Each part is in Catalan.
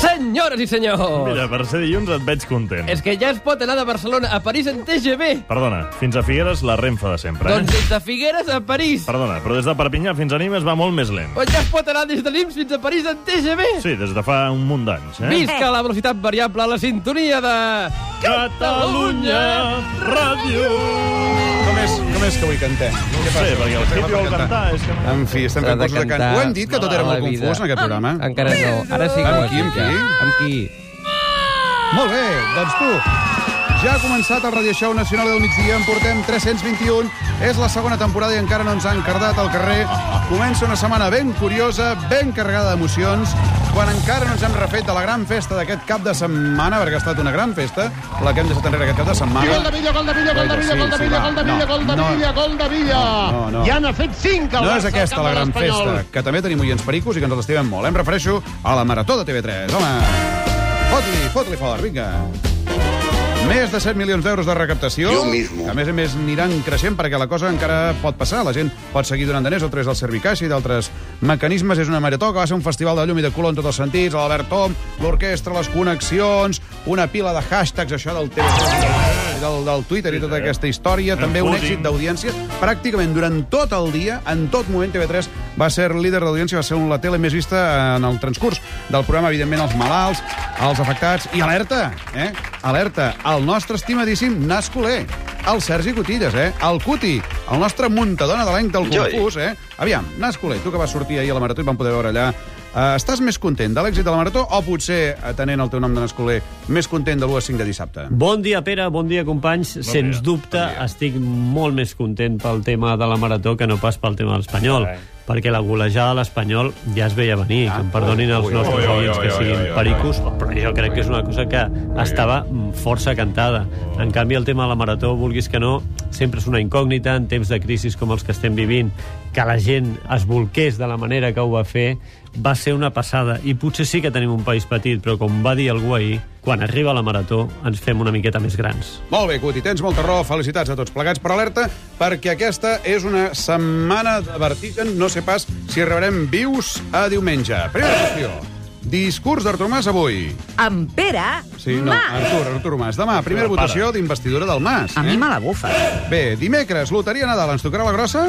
Senyores i senyors! Mira, per ser dilluns et veig content. És que ja es pot anar de Barcelona a París en TGV. Perdona, fins a Figueres la Renfe de sempre, Doncs des de Figueres a París. Perdona, però des de Perpinyà fins a Nimes va molt més lent. Doncs ja es pot anar des de l'IMS fins a París en TGV. Sí, des de fa un munt d'anys, Visca la velocitat variable a la sintonia de... Catalunya Ràdio! Com és que avui cantem? No sé, perquè el Hippie vol cantar. És que no... En fi, estem fent coses de cant. Ho hem dit, que tot era molt confús en aquest programa? Encara no. Ara sí que ho Amb qui, amb qui? Amb qui? Molt bé, doncs tu. Ja ha començat el Radio Show Nacional del Migdia, en portem 321. És la segona temporada i encara no ens han cardat al carrer. Comença una setmana ben curiosa, ben carregada d'emocions, quan encara no ens hem refet de la gran festa d'aquest cap de setmana, perquè ha estat una gran festa, la que hem deixat enrere aquest cap de setmana. Gol de Villa, gol de Villa, gol de Villa, gol de Villa, gol de Villa, gol de Villa, gol de Villa. No. Ja n'ha fet 5 al No és Barça, aquesta al la camp gran de l'Espanyol. festa, que també tenim oients pericos i que ens l'estimem molt. Em refereixo a la Marató de TV3. Home, fot-li fort, vinga. Més de 7 milions d'euros de recaptació. Jo mismo. Que, a més, aniran creixent perquè la cosa encara pot passar. La gent pot seguir donant diners a través del Servicaix i d'altres mecanismes. És una marató que va ser un festival de llum i de color en tots els sentits. L'Albert Tom, l'orquestra, les connexions, una pila de hashtags, això del TV3, del Twitter i tota aquesta història. També un èxit d'audiència. Pràcticament durant tot el dia, en tot moment, TV3 va ser líder d'audiència, va ser la tele més vista en el transcurs del programa, evidentment, els malalts, els afectats. I alerta, alerta, el nostre estimadíssim Nas Coler, el Sergi Cotillas, el Cuti, el nostre muntadona de l'any del confús, Aviam, Nas Coler, tu que vas sortir ahir a la Marató i vam poder veure allà, estàs més content de l'èxit de la Marató o potser, atenent el teu nom de Nas Coler, més content de l'1 a 5 de dissabte? Bon dia, Pere, bon dia, companys. Sens dubte, estic molt més content pel tema de la Marató que no pas pel tema de l'Espanyol. Perquè la golejada de l'Espanyol ja es veia venir, que em perdonin els nostres oients que siguin pericos, però jo crec que és una cosa que estava força cantada. En canvi, el tema de la Marató, vulguis que no, sempre és una incògnita en temps de crisi com els que estem vivint. Que la gent es bolqués de la manera que ho va fer va ser una passada. I potser sí que tenim un país petit, però com va dir algú ahir, quan arriba la Marató ens fem una miqueta més grans. Molt bé, Cuti, tens molta raó. Felicitats a tots plegats per alerta, perquè aquesta és una setmana de vertigen. No sé pas si arribarem vius a diumenge. Primera qüestió. Discurs d'Artur Mas avui. En Pere? Sí, no, Artur Mas. Demà, primera votació d'investidura del Mas. A mi me la bufa. Bé, dimecres, loteria Nadal. Ens tocarà la grossa?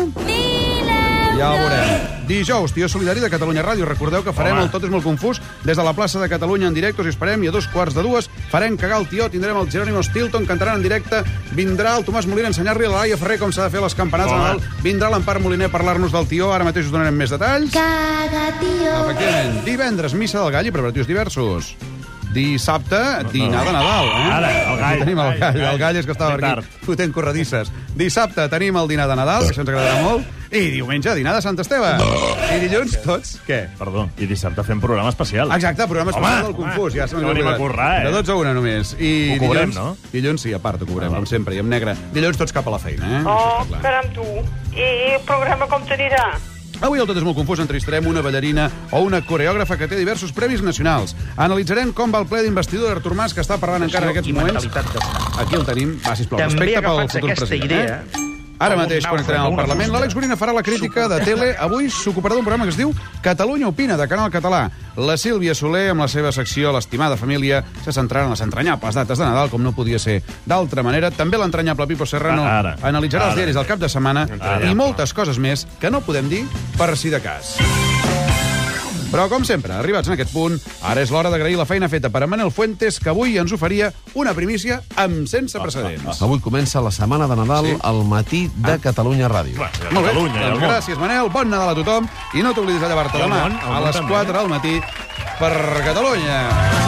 Ja ho veurem. Dijous, Tio Solidari de Catalunya Ràdio. Recordeu que farem el Tot és molt confús des de la plaça de Catalunya en directe, us hi esperem, i a 2:45 farem cagar el tió, tindrem el Jerónimo Stilton, cantaran en directe, vindrà el Tomàs Molina a ensenyar-li a la Laia Ferrer com s'ha de fer les campanades de Nadal, vindrà l'Empar Moliner a parlar-nos del tió, ara mateix us donarem més detalls. Caga, tio. Efectivament. Divendres, missa del gall i preparatius diversos. Dissabte, dinar de Nadal. Ara, el gall. Tenim el gall. El gall és que estava aquí fotent corredisses. Dissabte tenim el dinar de Nadal, això ens agradarà molt. I diumenge, dinar de Sant Esteve. I dilluns, tots, què? Perdó, i dissabte fem programa especial. Exacte, programa especial del confús. Ja no venim a currar, De 12 a 1 només. I ho cobrem, dilluns, no? Dilluns sí, a part ho cobrem, com sempre, i amb negre. Dilluns tots cap a la feina, Oh, caram, tu. I el programa com t'anirà? Avui el Tot és molt confús entrevistarem una ballarina o una coreògrafa que té diversos premis nacionals. Analitzarem com va el ple d'investidura d'Artur Mas, que està parlant encara en aquests moments. Aquí el tenim. Va, sisplau, respecte pel futur president. Ara mateix connectarem al Parlament. L'Àlex Gorina farà la crítica de tele. Avui s'ocuparà d'un programa que es diu Catalunya Opina, de Canal Català. La Sílvia Soler, amb la seva secció L'estimada família, se centrarà en les entranyables dates de Nadal, com no podia ser d'altra manera. També l'entranyable Pipo Serrano analitzarà els diaris del cap de setmana i moltes coses més que no podem dir per si de cas. Però, com sempre, arribats en aquest punt, ara és l'hora d'agrair la feina feta per en Manel Fuentes, que avui ens oferia una primícia amb sense precedents. Avui comença la setmana de Nadal al matí de Catalunya Ràdio. Molt bé, doncs gràcies, Manel. Bon Nadal a tothom. I no t'oblidis de llevar-te demà a les 4 del matí per Catalunya.